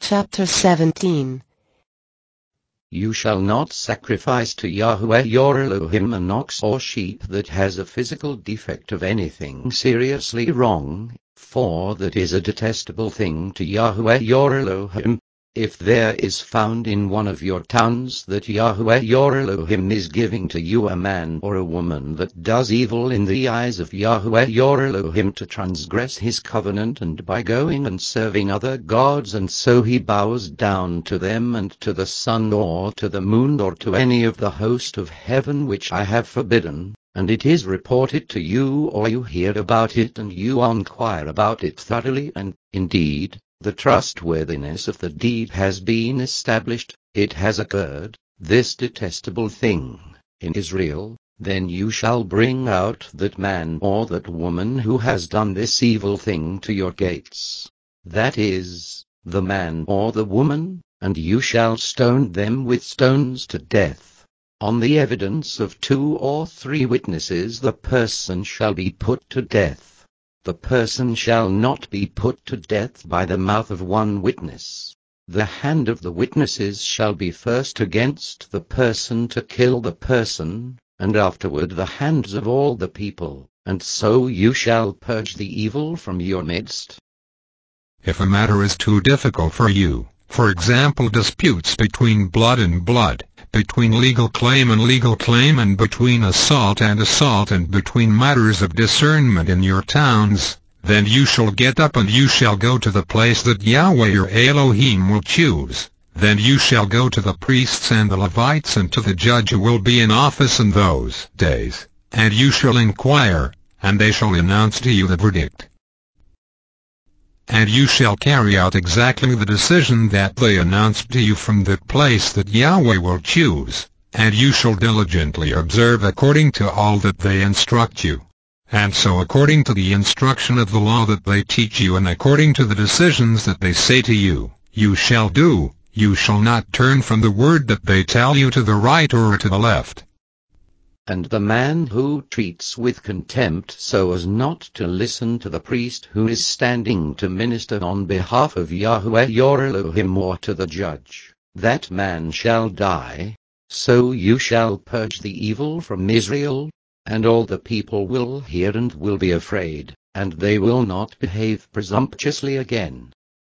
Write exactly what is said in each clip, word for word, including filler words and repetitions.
Chapter seventeen. You shall not sacrifice to Yahweh your Elohim an ox or sheep that has a physical defect of anything seriously wrong, for that is a detestable thing to Yahweh your Elohim. If there is found in one of your towns that Yahweh your Elohim is giving to you a man or a woman that does evil in the eyes of Yahweh your Elohim to transgress his covenant, and by going and serving other gods, and so he bows down to them and to the sun or to the moon or to any of the host of heaven which I have forbidden, and it is reported to you, or you hear about it and you inquire about it thoroughly, and, indeed, the trustworthiness of the deed has been established, it has occurred, this detestable thing, in Israel, then you shall bring out that man or that woman who has done this evil thing to your gates, that is, the man or the woman, and you shall stone them with stones to death. On the evidence of two or three witnesses the person shall be put to death. The person shall not be put to death by the mouth of one witness. The hand of the witnesses shall be first against the person to kill the person, and afterward the hands of all the people, and so you shall purge the evil from your midst. If a matter is too difficult for you, for example disputes between blood and blood, between legal claim and legal claim, and between assault and assault, and between matters of discernment in your towns, then you shall get up and you shall go to the place that Yahweh your Elohim will choose. Then you shall go to the priests and the Levites and to the judge who will be in office in those days, and you shall inquire, and they shall announce to you the verdict. And you shall carry out exactly the decision that they announced to you from the place that Yahweh will choose, and you shall diligently observe according to all that they instruct you. And so according to the instruction of the law that they teach you, and according to the decisions that they say to you, you shall do. You shall not turn from the word that they tell you to the right or to the left. And the man who treats with contempt so as not to listen to the priest who is standing to minister on behalf of Yahweh your Elohim, or to the judge, that man shall die. So you shall purge the evil from Israel, and all the people will hear and will be afraid, and they will not behave presumptuously again.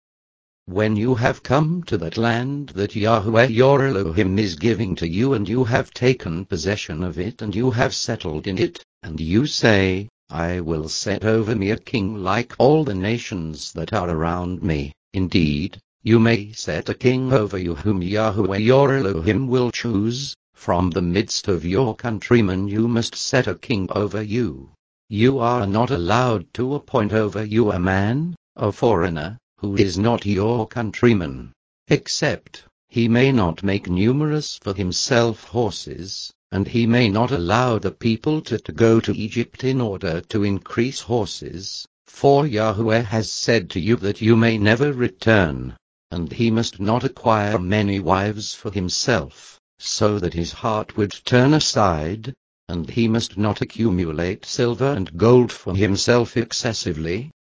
When you have come to that land that Yahweh your Elohim is giving to you, and you have taken possession of it, and you have settled in it, and you say, I will set over me a king like all the nations that are around me, indeed, you may set a king over you whom Yahweh your Elohim will choose. From the midst of your countrymen you must set a king over you. You are not allowed to appoint over you a man, a foreigner, who is not your countryman, except he may not make numerous for himself horses, and he may not allow the people to, to go to Egypt in order to increase horses, for Yahweh has said to you that you may never return, and he must not acquire many wives for himself, so that his heart would turn aside, and he must not accumulate silver and gold for himself excessively.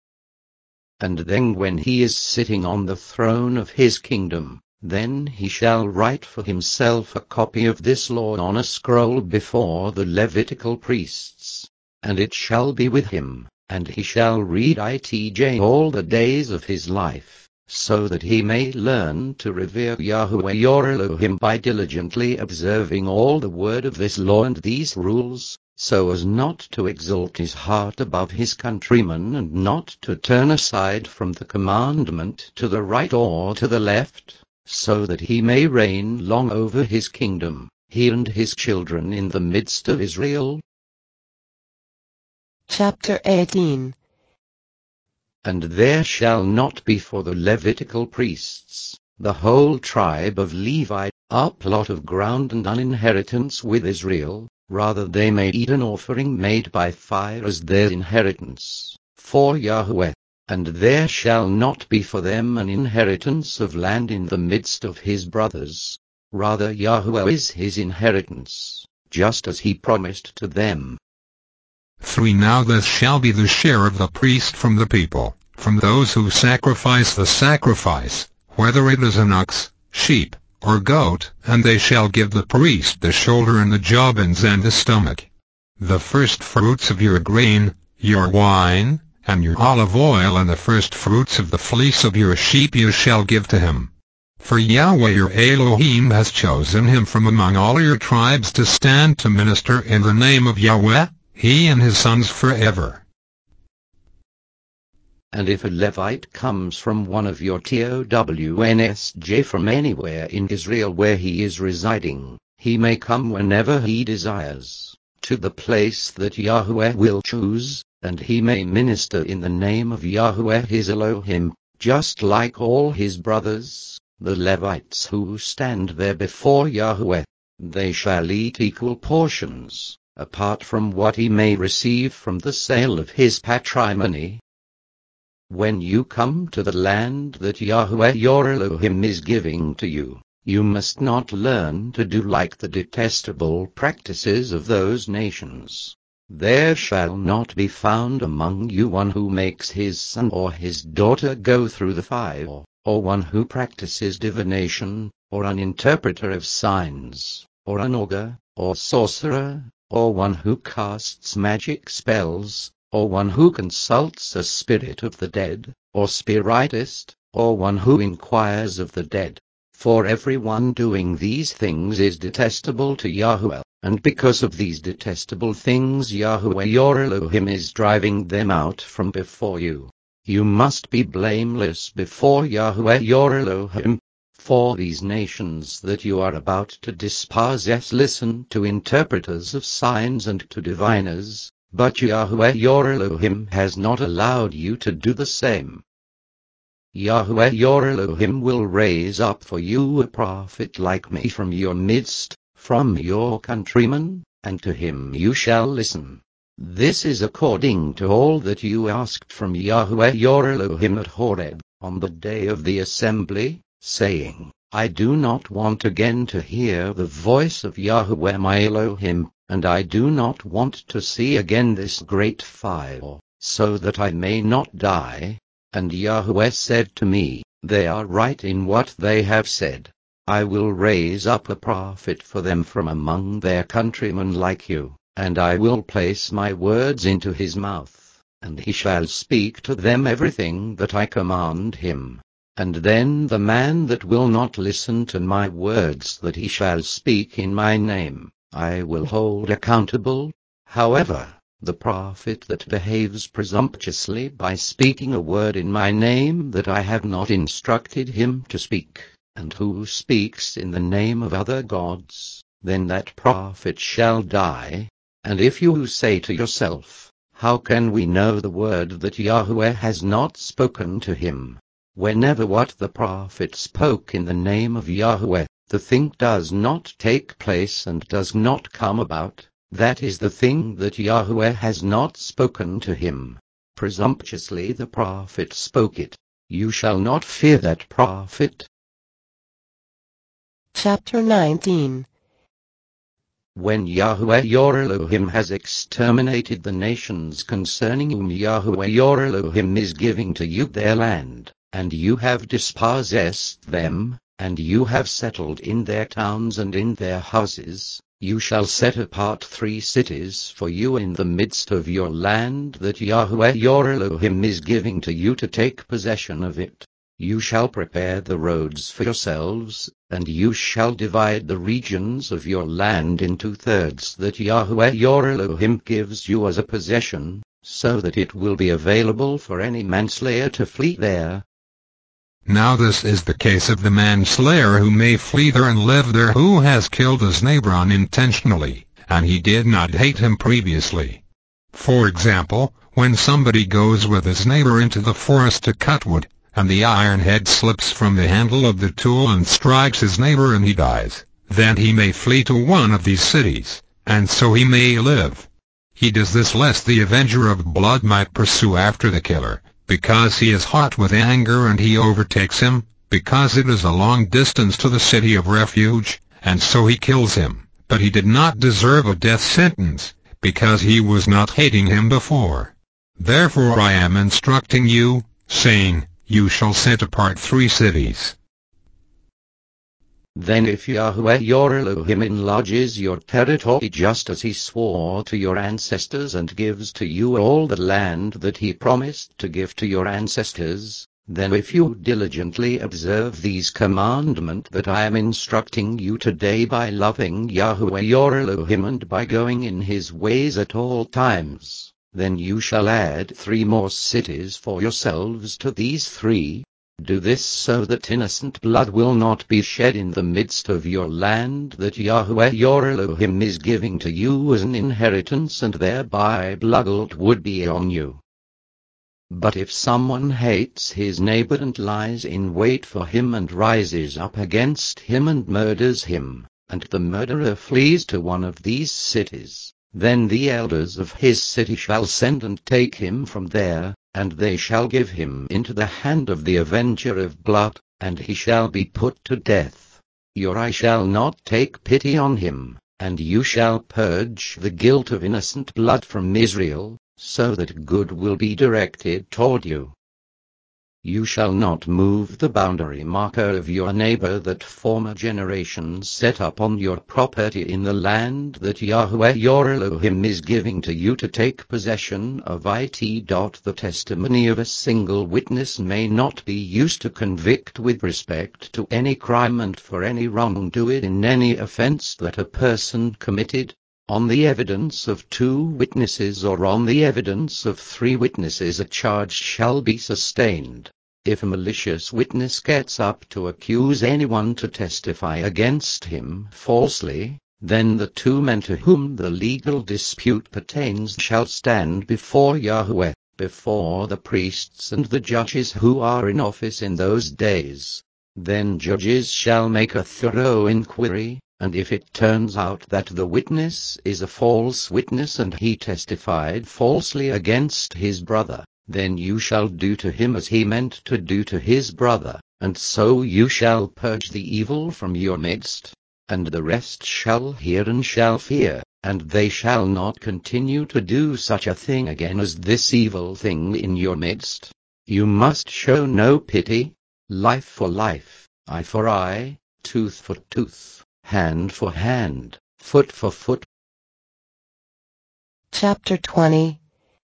And then when he is sitting on the throne of his kingdom, then he shall write for himself a copy of this law on a scroll before the Levitical priests, and it shall be with him, and he shall read it all the days of his life, so that he may learn to revere Yahweh your Elohim by diligently observing all the word of this law and these rules, so as not to exalt his heart above his countrymen, and not to turn aside from the commandment to the right or to the left, so that he may reign long over his kingdom, he and his children in the midst of Israel. Chapter eighteen. And there shall not be for the Levitical priests, the whole tribe of Levi, a plot of ground and an inheritance with Israel, rather they may eat an offering made by fire as their inheritance, for Yahweh. And there shall not be for them an inheritance of land in the midst of his brothers, rather Yahweh is his inheritance, just as he promised to them. three Now this shall be the share of the priest from the people, from those who sacrifice the sacrifice, whether it is an ox, sheep, or goat, and they shall give the priest the shoulder and the jawbones and the stomach. The first fruits of your grain, your wine, and your olive oil, and the first fruits of the fleece of your sheep you shall give to him. For Yahweh your Elohim has chosen him from among all your tribes to stand to minister in the name of Yahweh, he and his sons forever. And if a Levite comes from one of your towns from anywhere in Israel where he is residing, he may come whenever he desires, to the place that Yahweh will choose, and he may minister in the name of Yahweh his Elohim, just like all his brothers, the Levites who stand there before Yahweh. They shall eat equal portions, apart from what he may receive from the sale of his patrimony. When you come to the land that Yahweh your Elohim is giving to you, you must not learn to do like the detestable practices of those nations. There shall not be found among you one who makes his son or his daughter go through the fire, or one who practices divination, or an interpreter of signs, or an augur, or sorcerer, or one who casts magic spells, or one who consults a spirit of the dead, or spiritist, or one who inquires of the dead. For everyone doing these things is detestable to Yahweh, and because of these detestable things Yahweh your Elohim is driving them out from before you. You must be blameless before Yahweh your Elohim. For these nations that you are about to dispossess listen to interpreters of signs and to diviners, but Yahweh your Elohim has not allowed you to do the same. Yahweh your Elohim will raise up for you a prophet like me from your midst, from your countrymen, and to him you shall listen. This is according to all that you asked from Yahweh your Elohim at Horeb, on the day of the assembly, saying, I do not want again to hear the voice of Yahweh my Elohim, and I do not want to see again this great fire, so that I may not die. And Yahweh said to me, They are right in what they have said. I will raise up a prophet for them from among their countrymen like you, and I will place my words into his mouth, and he shall speak to them everything that I command him. And then the man that will not listen to my words that he shall speak in my name, I will hold accountable. However, the prophet that behaves presumptuously by speaking a word in my name that I have not instructed him to speak, and who speaks in the name of other gods, then that prophet shall die. And if you say to yourself, How can we know the word that Yahweh has not spoken to him? Whenever what the prophet spoke in the name of Yahweh, the thing does not take place and does not come about, that is the thing that Yahweh has not spoken to him. Presumptuously the prophet spoke it. You shall not fear that prophet. Chapter nineteen. When Yahweh your Elohim has exterminated the nations concerning whom Yahweh your Elohim is giving to you their land, and you have dispossessed them, and you have settled in their towns and in their houses, you shall set apart three cities for you in the midst of your land that Yahweh your Elohim is giving to you to take possession of it. You shall prepare the roads for yourselves, and you shall divide the regions of your land into thirds that Yahweh your Elohim gives you as a possession, so that it will be available for any manslayer to flee there. Now this is the case of the manslayer who may flee there and live there, who has killed his neighbor unintentionally, and he did not hate him previously. For example, when somebody goes with his neighbor into the forest to cut wood, and the iron head slips from the handle of the tool and strikes his neighbor and he dies, then he may flee to one of these cities, and so he may live. He does this lest the avenger of blood might pursue after the killer, because he is hot with anger and he overtakes him, because it is a long distance to the city of refuge, and so he kills him. But he did not deserve a death sentence, because he was not hating him before. Therefore I am instructing you, saying, You shall set apart three cities, Then if Yahweh your Elohim enlarges your territory just as he swore to your ancestors and gives to you all the land that he promised to give to your ancestors, then if you diligently observe these commandments that I am instructing you today by loving Yahweh your Elohim and by going in his ways at all times, then you shall add three more cities for yourselves to these three. Do this so that innocent blood will not be shed in the midst of your land that Yahweh your Elohim is giving to you as an inheritance, and thereby blood would be on you. But if someone hates his neighbor and lies in wait for him and rises up against him and murders him, and the murderer flees to one of these cities, then the elders of his city shall send and take him from there, and they shall give him into the hand of the avenger of blood, and he shall be put to death. Your eye shall not take pity on him, and you shall purge the guilt of innocent blood from Israel, so that good will be directed toward you. You shall not move the boundary marker of your neighbor that former generations set up on your property in the land that Yahweh your Elohim is giving to you to take possession of it. The testimony of a single witness may not be used to convict with respect to any crime and for any wrongdoer in any offense that a person committed. On the evidence of two witnesses or on the evidence of three witnesses a charge shall be sustained. If a malicious witness gets up to accuse anyone to testify against him falsely, then the two men to whom the legal dispute pertains shall stand before Yahweh, before the priests and the judges who are in office in those days. Then judges shall make a thorough inquiry, and if it turns out that the witness is a false witness and he testified falsely against his brother, then you shall do to him as he meant to do to his brother, and so you shall purge the evil from your midst. And the rest shall hear and shall fear, and they shall not continue to do such a thing again as this evil thing in your midst. You must show no pity. Life for life, eye for eye, tooth for tooth, hand for hand, foot for foot. Chapter twenty.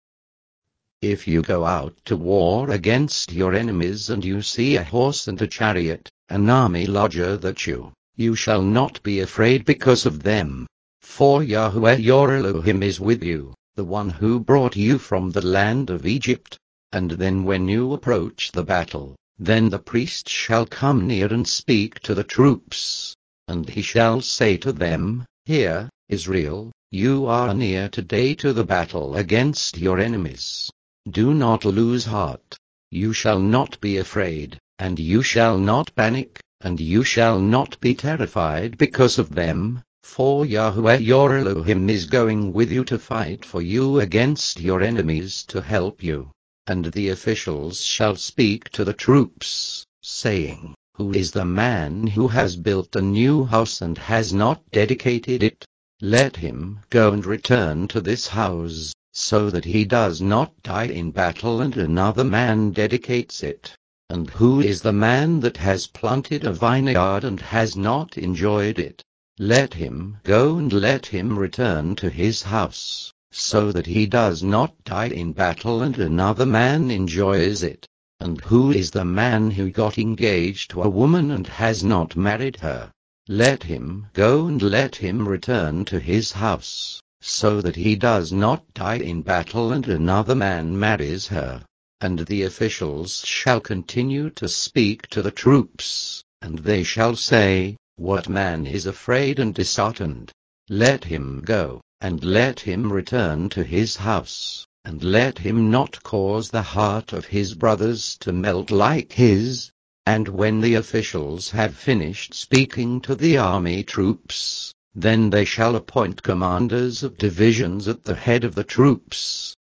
If you go out to war against your enemies and you see a horse and a chariot, an army larger than you, you shall not be afraid because of them. For Yahweh your Elohim is with you, the one who brought you from the land of Egypt. And then when you approach the battle, then the priest shall come near and speak to the troops. And he shall say to them, Hear, Israel, you are near today to the battle against your enemies. Do not lose heart. You shall not be afraid, and you shall not panic, and you shall not be terrified because of them, for Yahweh your Elohim is going with you to fight for you against your enemies to help you. And the officials shall speak to the troops, saying, Who is the man who has built a new house and has not dedicated it? Let him go and return to this house, so that he does not die in battle and another man dedicates it. And who is the man that has planted a vineyard and has not enjoyed it? Let him go and let him return to his house, so that he does not die in battle and another man enjoys it. And who is the man who got engaged to a woman and has not married her? Let him go and let him return to his house, so that he does not die in battle and another man marries her. And the officials shall continue to speak to the troops, and they shall say, What man is afraid and disheartened? Let him go, and let him return to his house, and let him not cause the heart of his brothers to melt like his. And when the officials have finished speaking to the army troops, then they shall appoint commanders of divisions at the head of the troops.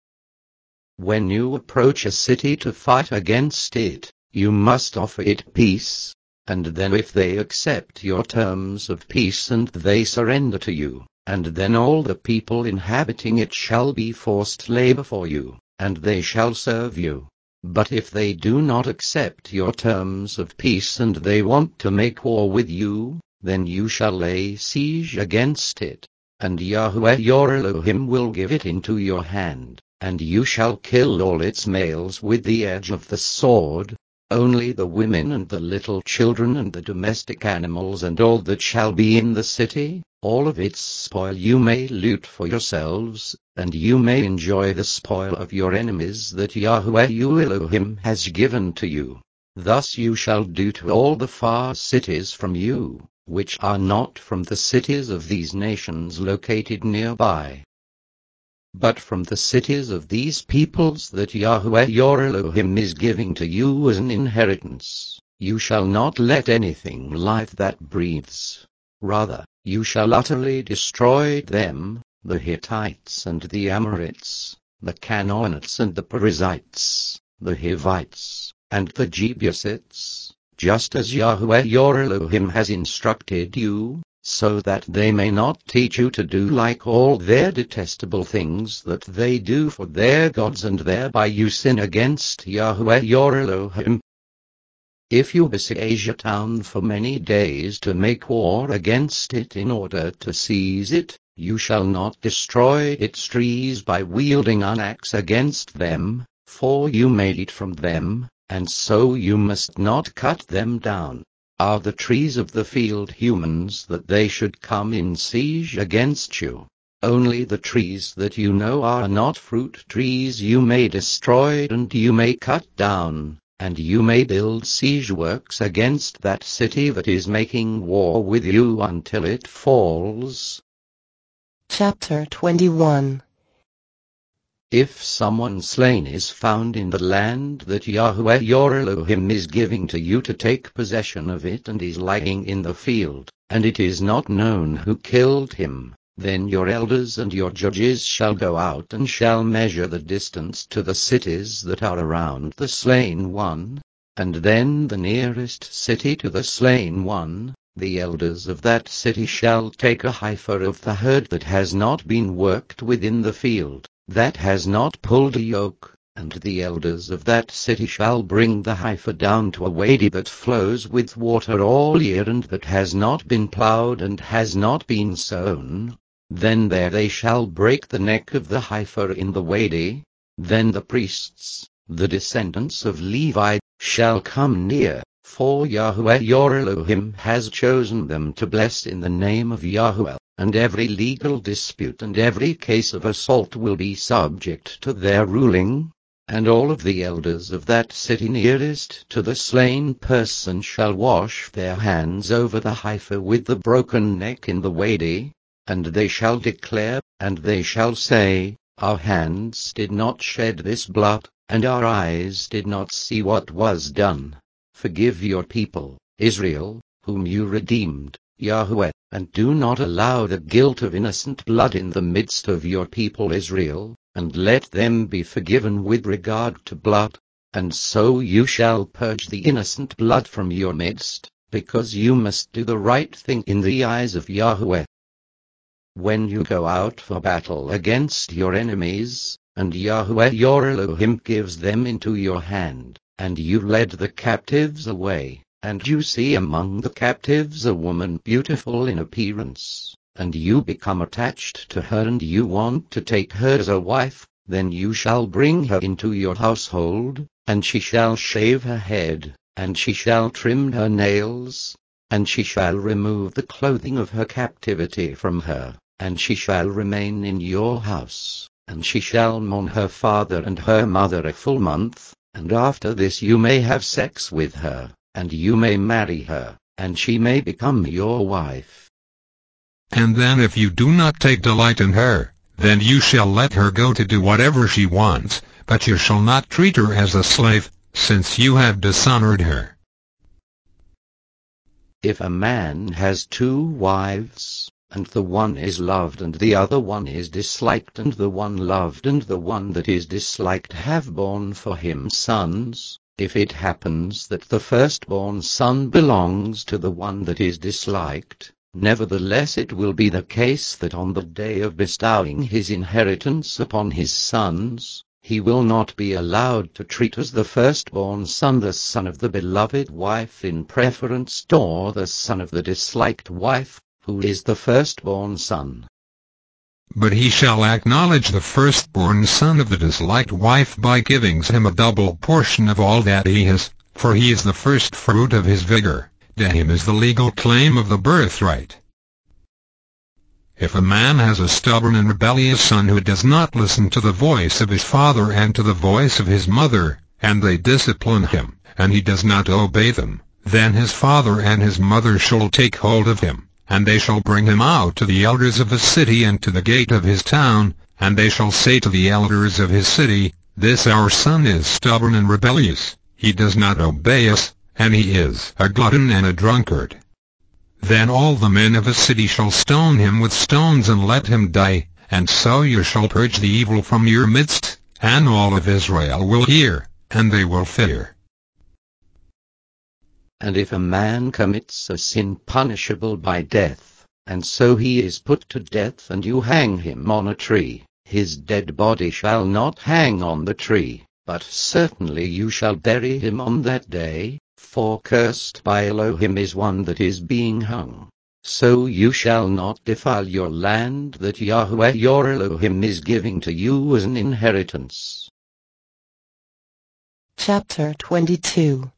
When you approach a city to fight against it, you must offer it peace. And then if they accept your terms of peace and they surrender to you, and then all the people inhabiting it shall be forced labor for you, and they shall serve you. But if they do not accept your terms of peace and they want to make war with you, then you shall lay siege against it, and Yahweh your Elohim will give it into your hand, and you shall kill all its males with the edge of the sword. Only the women and the little children and the domestic animals and all that shall be in the city, all of its spoil you may loot for yourselves, and you may enjoy the spoil of your enemies that Yahweh your Elohim has given to you. Thus you shall do to all the far cities from you, which are not from the cities of these nations located nearby, but from the cities of these peoples that Yahweh your Elohim is giving to you as an inheritance. You shall not let anything live that breathes. Rather, you shall utterly destroy them, the Hittites and the Amorites, the Canaanites and the Perizzites, the Hivites, and the Jebusites, just as Yahweh your Elohim has instructed you, so that they may not teach you to do like all their detestable things that they do for their gods, and thereby you sin against Yahweh your Elohim. If you besiege a town for many days to make war against it in order to seize it, you shall not destroy its trees by wielding an axe against them, for you made it from them, and so you must not cut them down. Are the trees of the field humans that they should come in siege against you? Only the trees that you know are not fruit trees you may destroy and you may cut down, and you may build siege works against that city that is making war with you until it falls. Chapter twenty-one. If someone slain is found in the land that Yahweh your Elohim is giving to you to take possession of it and is lying in the field, and it is not known who killed him, then your elders and your judges shall go out and shall measure the distance to the cities that are around the slain one, and then the nearest city to the slain one, the elders of that city shall take a heifer of the herd that has not been worked within the field, that has not pulled a yoke, and the elders of that city shall bring the heifer down to a wadi that flows with water all year and that has not been plowed and has not been sown. Then there they shall break the neck of the heifer in the wadi. Then the priests, the descendants of Levi, shall come near, for Yahweh your Elohim has chosen them to bless in the name of Yahweh, and every legal dispute and every case of assault will be subject to their ruling. And all of the elders of that city nearest to the slain person shall wash their hands over the heifer with the broken neck in the wadi, and they shall declare, and they shall say, Our hands did not shed this blood, and our eyes did not see what was done. Forgive your people, Israel, whom you redeemed, Yahweh, and do not allow the guilt of innocent blood in the midst of your people Israel, and let them be forgiven with regard to blood. And so you shall purge the innocent blood from your midst, because you must do the right thing in the eyes of Yahweh. When you go out for battle against your enemies, and Yahweh your Elohim gives them into your hand, and you led the captives away, and you see among the captives a woman beautiful in appearance, and you become attached to her and you want to take her as a wife, then you shall bring her into your household, and she shall shave her head, and she shall trim her nails, and she shall remove the clothing of her captivity from her, and she shall remain in your house, and she shall mourn her father and her mother a full month, and after this you may have sex with her, and you may marry her, and she may become your wife. And then if you do not take delight in her, then you shall let her go to do whatever she wants, but you shall not treat her as a slave, since you have dishonored her. If a man has two wives, and the one is loved and the other one is disliked, and the one loved and the one that is disliked have borne for him sons, if it happens that the firstborn son belongs to the one that is disliked, nevertheless it will be the case that on the day of bestowing his inheritance upon his sons, he will not be allowed to treat as the firstborn son the son of the beloved wife in preference, or the son of the disliked wife, who is the firstborn son. But he shall acknowledge the firstborn son of the disliked wife by giving him a double portion of all that he has, for he is the first fruit of his vigor. To him is the legal claim of the birthright. If a man has a stubborn and rebellious son who does not listen to the voice of his father and to the voice of his mother, and they discipline him, and he does not obey them, then his father and his mother shall take hold of him, and they shall bring him out to the elders of the city and to the gate of his town, and they shall say to the elders of his city, This our son is stubborn and rebellious, he does not obey us, and he is a glutton and a drunkard. Then all the men of a city shall stone him with stones and let him die, and so you shall purge the evil from your midst, and all of Israel will hear, and they will fear. And if a man commits a sin punishable by death, and so he is put to death and you hang him on a tree, his dead body shall not hang on the tree, but certainly you shall bury him on that day, for cursed by Elohim is one that is being hung. So you shall not defile your land that Yahweh your Elohim is giving to you as an inheritance. Chapter twenty-two.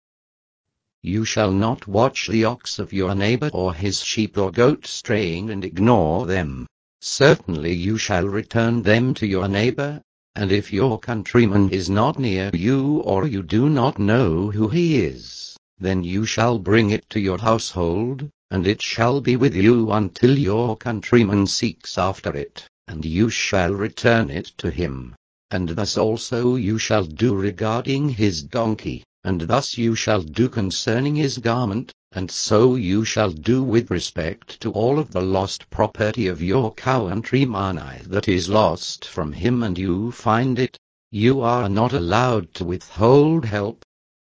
You shall not watch the ox of your neighbor or his sheep or goat straying and ignore them. Certainly you shall return them to your neighbor, and if your countryman is not near you or you do not know who he is, then you shall bring it to your household, and it shall be with you until your countryman seeks after it, and you shall return it to him. And thus also you shall do regarding his donkey, and thus you shall do concerning his garment, and so you shall do with respect to all of the lost property of your countryman that is lost from him and you find it. You are not allowed to withhold help.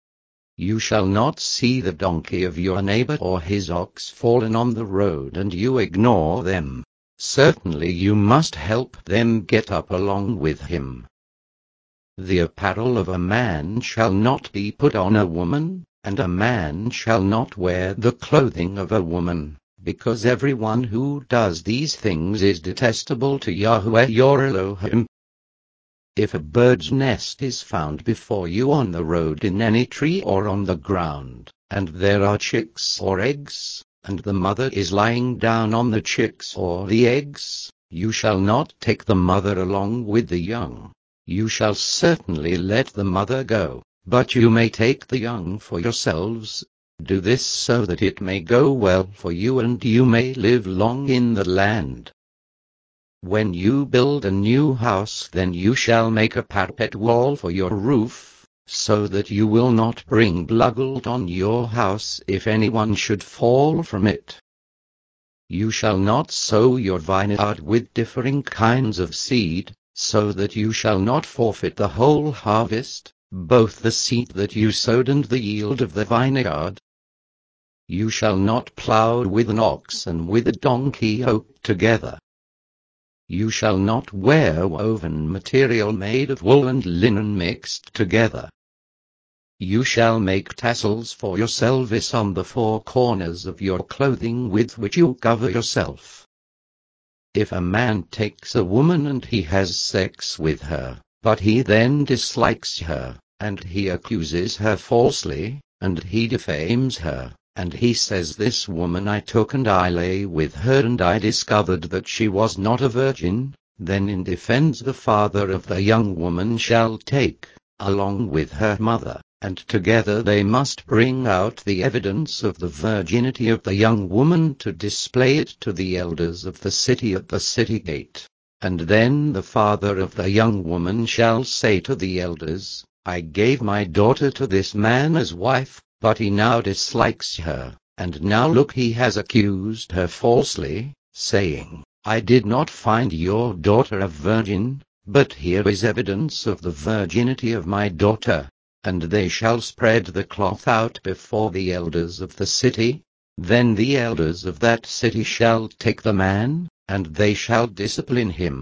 You shall not see the donkey of your neighbor or his ox fallen on the road and you ignore them. Certainly you must help them get up along with him. The apparel of a man shall not be put on a woman, and a man shall not wear the clothing of a woman, because everyone who does these things is detestable to Yahweh your Elohim. If a bird's nest is found before you on the road in any tree or on the ground, and there are chicks or eggs, and the mother is lying down on the chicks or the eggs, you shall not take the mother along with the young. You shall certainly let the mother go, but you may take the young for yourselves. Do this so that it may go well for you and you may live long in the land. When you build a new house, then you shall make a parapet wall for your roof, so that you will not bring blood on your house if anyone should fall from it. You shall not sow your vineyard with differing kinds of seed, so that you shall not forfeit the whole harvest, both the seed that you sowed and the yield of the vineyard. You shall not plow with an ox and with a donkey yoked together. You shall not wear woven material made of wool and linen mixed together. You shall make tassels for yourselves on the four corners of your clothing with which you cover yourself. If a man takes a woman and he has sex with her, but he then dislikes her, and he accuses her falsely, and he defames her, and he says, This woman I took and I lay with her and I discovered that she was not a virgin, then in defense the father of the young woman shall take, along with her mother, and together they must bring out the evidence of the virginity of the young woman to display it to the elders of the city at the city gate. And then the father of the young woman shall say to the elders, I gave my daughter to this man as wife, but he now dislikes her, and now look, he has accused her falsely, saying, I did not find your daughter a virgin, but here is evidence of the virginity of my daughter. And they shall spread the cloth out before the elders of the city. Then the elders of that city shall take the man, and they shall discipline him.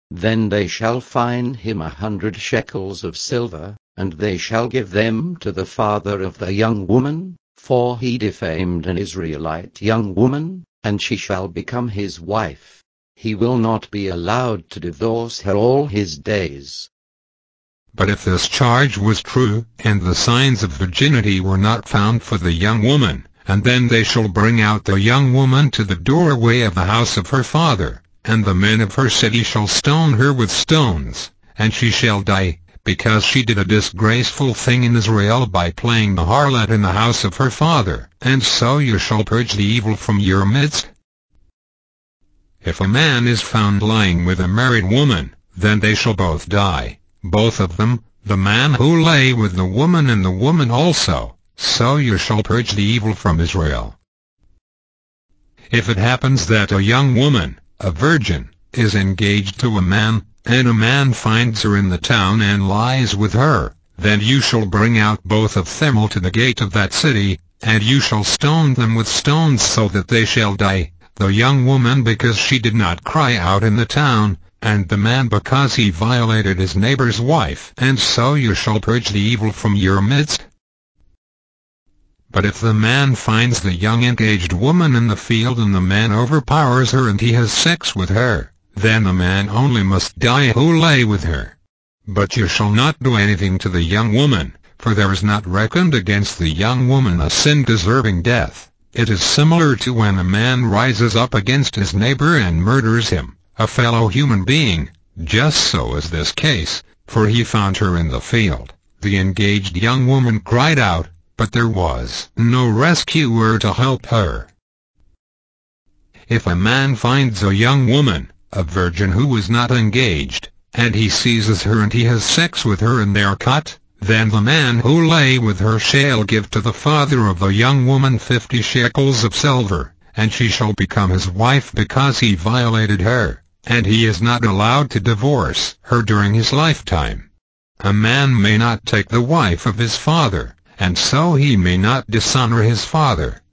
Then they shall fine him a hundred shekels of silver, and they shall give them to the father of the young woman, for he defamed an Israelite young woman, and she shall become his wife. He will not be allowed to divorce her all his days. But if this charge was true, and the signs of virginity were not found for the young woman, and then they shall bring out the young woman to the doorway of the house of her father, and the men of her city shall stone her with stones, and she shall die, because she did a disgraceful thing in Israel by playing the harlot in the house of her father, and so you shall purge the evil from your midst. If a man is found lying with a married woman, then they shall both die, both of them, the man who lay with the woman and the woman also, so you shall purge the evil from Israel. If it happens that a young woman, a virgin, is engaged to a man, and a man finds her in the town and lies with her, then you shall bring out both of them to the gate of that city, and you shall stone them with stones so that they shall die, the young woman because she did not cry out in the town, and the man because he violated his neighbor's wife, and so you shall purge the evil from your midst. But if the man finds the young engaged woman in the field and the man overpowers her and he has sex with her, then the man only must die who lay with her. But you shall not do anything to the young woman, for there is not reckoned against the young woman a sin deserving death. It is similar to when a man rises up against his neighbor and murders him, a fellow human being, just so is this case, for he found her in the field. The engaged young woman cried out, but there was no rescuer to help her. If a man finds a young woman, a virgin who is not engaged, and he seizes her and he has sex with her and they are caught, then the man who lay with her shall give to the father of the young woman fifty shekels of silver, and she shall become his wife because he violated her, and he is not allowed to divorce her during his lifetime. A man may not take the wife of his father, and so he may not dishonor his father.